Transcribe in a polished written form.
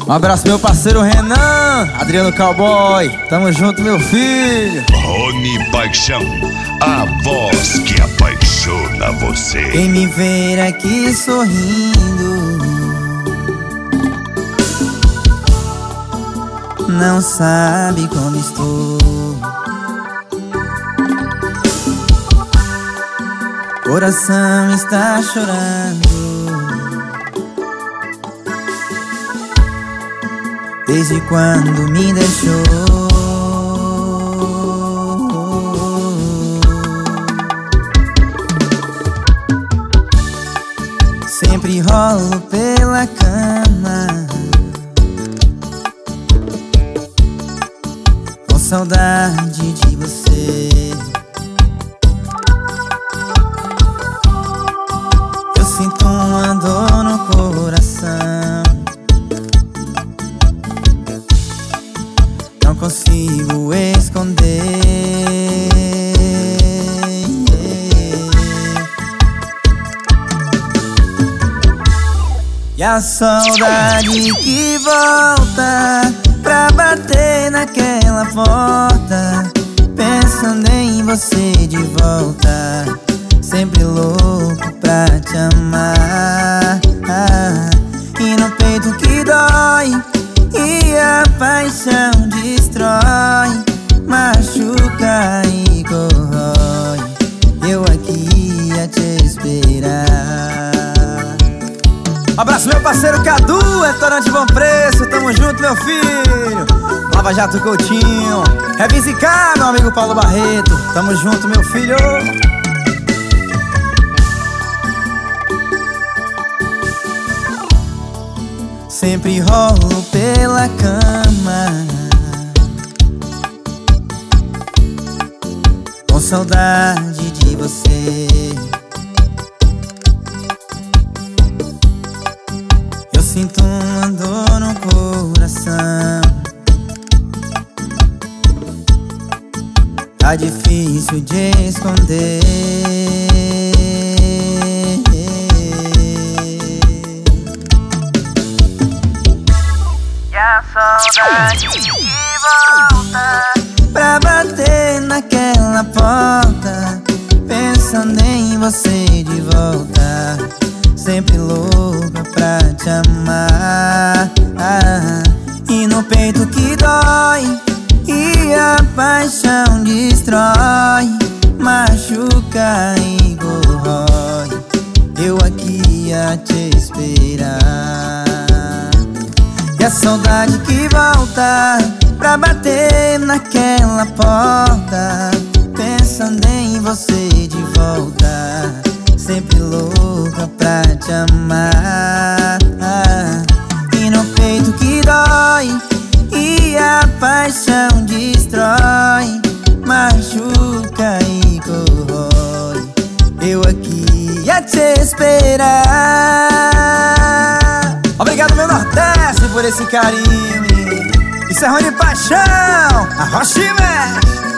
Um abraço meu parceiro Renan, Adriano Cowboy. Tamo junto, meu filho. Rony Paixão, a voz que apaixona você. Quem me ver aqui sorrindo não sabe como estou. Coração está chorando desde quando me deixou. Sempre rolo pela cama com saudade de você. Eu sinto uma dor no coração, não consigo esconder. E a saudade que volta pra bater naquela porta, pensando em você de volta, sempre louco pra te amar. E no peito que dói, e a paixão destrói, machuca e corrói, eu aqui a te esperar. Abraço meu parceiro Cadu, restaurante Bom Preço, tamo junto meu filho. Lava Jato Coutinho, Revise K, meu amigo Paulo Barreto, tamo junto meu filho. Sempre rolo pela cama com saudade de você. Eu sinto uma dor no coração, tá difícil de esconder. E a saudade que volta pra bater naquela porta, pensando em você de volta, sempre louca pra te amar. E no peito que dói, e a paixão destrói, machuca e corrói, eu aqui a te esperar. E a saudade que volta pra bater naquela porta, pensando em você de volta, sempre louca pra te amar. E no peito que dói, e a paixão destrói, machuca e corrói, eu aqui a te esperar. Obrigado meu Nordeste por esse carinho, menino. Isso é Rony Paixão, a Rocha Mexe.